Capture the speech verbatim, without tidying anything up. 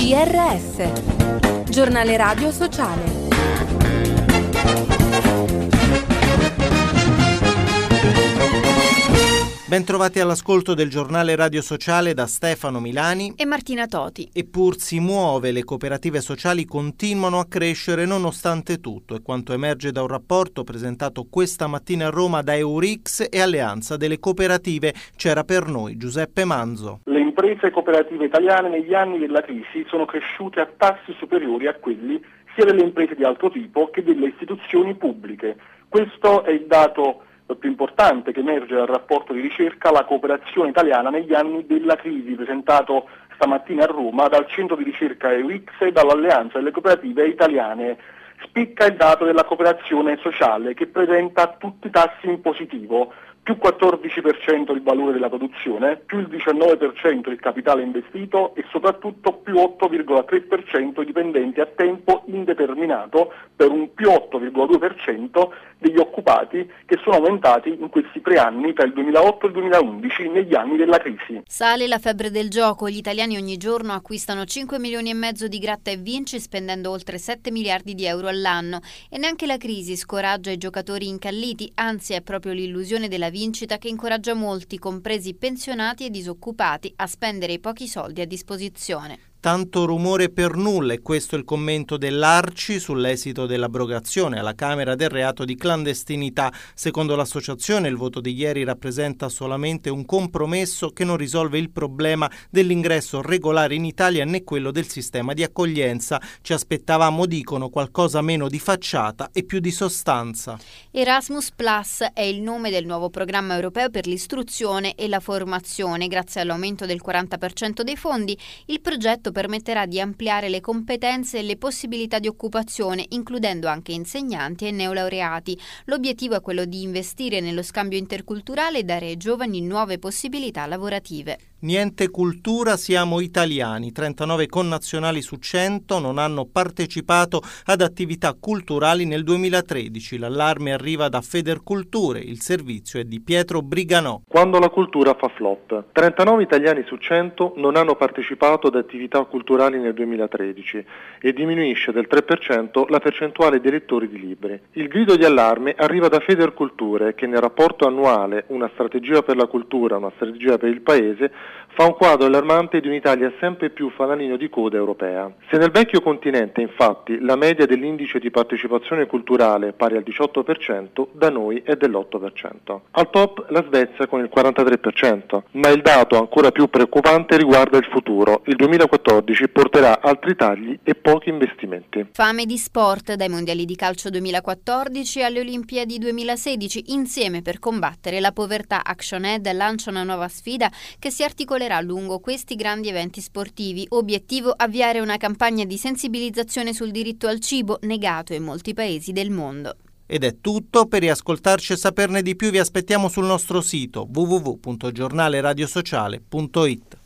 G R S, Giornale Radio Sociale. Bentrovati all'ascolto del Giornale Radio Sociale da Stefano Milani e Martina Toti. Eppur si muove, le cooperative sociali continuano a crescere nonostante tutto, è quanto emerge da un rapporto presentato questa mattina a Roma da Eurix e Alleanza delle Cooperative. C'era per noi Giuseppe Manzo. Le imprese cooperative italiane negli anni della crisi sono cresciute a tassi superiori a quelli sia delle imprese di altro tipo che delle istituzioni pubbliche. Questo è il dato più importante che emerge dal rapporto di ricerca La cooperazione italiana negli anni della crisi, presentato stamattina a Roma dal centro di ricerca Eurix e dall'Alleanza delle Cooperative Italiane. Spicca il dato della cooperazione sociale, che presenta tutti i tassi in positivo: più quattordici per cento il valore della produzione, più il diciannove per cento il capitale investito e soprattutto più otto virgola tre per cento i dipendenti a tempo indeterminato, per un più otto virgola due per cento degli occupati, che sono aumentati in questi tre anni, tra il duemilaotto e il duemilaundici, negli anni della crisi. Sale la febbre del gioco, gli italiani ogni giorno acquistano cinque milioni e mezzo di gratta e vinci spendendo oltre sette miliardi di euro all'anno e neanche la crisi scoraggia i giocatori incalliti, anzi è proprio l'illusione della vincita che incoraggia molti, compresi pensionati e disoccupati, a spendere i pochi soldi a disposizione. Tanto rumore per nulla, e questo è il commento dell'Arci sull'esito dell'abrogazione alla Camera del reato di clandestinità. Secondo l'associazione il voto di ieri rappresenta solamente un compromesso che non risolve il problema dell'ingresso regolare in Italia né quello del sistema di accoglienza. Ci aspettavamo, dicono, qualcosa meno di facciata e più di sostanza. Erasmus Plus è il nome del nuovo programma europeo per l'istruzione e la formazione. Grazie all'aumento del quaranta per cento dei fondi, il progetto permetterà di ampliare le competenze e le possibilità di occupazione, includendo anche insegnanti e neolaureati. L'obiettivo è quello di investire nello scambio interculturale e dare ai giovani nuove possibilità lavorative. Niente cultura, siamo italiani. trentanove connazionali su cento non hanno partecipato ad attività culturali nel duemilatredici. L'allarme arriva da Federculture, il servizio è di Pietro Briganò. Quando la cultura fa flop. trentanove italiani su cento non hanno partecipato ad attività culturali nel duemilatredici e diminuisce del tre per cento la percentuale di lettori di libri. Il grido di allarme arriva da Federculture, che nel rapporto annuale Una strategia per la cultura, una strategia per il paese fa un quadro allarmante di un'Italia sempre più fanalino di coda europea. Se nel vecchio continente, infatti, la media dell'indice di partecipazione culturale pari al diciotto per cento, da noi è dell'otto per cento. Al top la Svezia con il quarantatré per cento, ma il dato ancora più preoccupante riguarda il futuro. Il duemilaquattordici porterà altri tagli e pochi investimenti. Fame di sport, dai mondiali di calcio duemilaquattordici alle Olimpiadi duemilasedici, insieme per combattere la povertà. ActionAid lancia una nuova sfida che si articolerà lungo questi grandi eventi sportivi. Obiettivo: avviare una campagna di sensibilizzazione sul diritto al cibo, negato in molti paesi del mondo. Ed è tutto. Per riascoltarci e saperne di più vi aspettiamo sul nostro sito w w w punto giornale radio sociale punto it.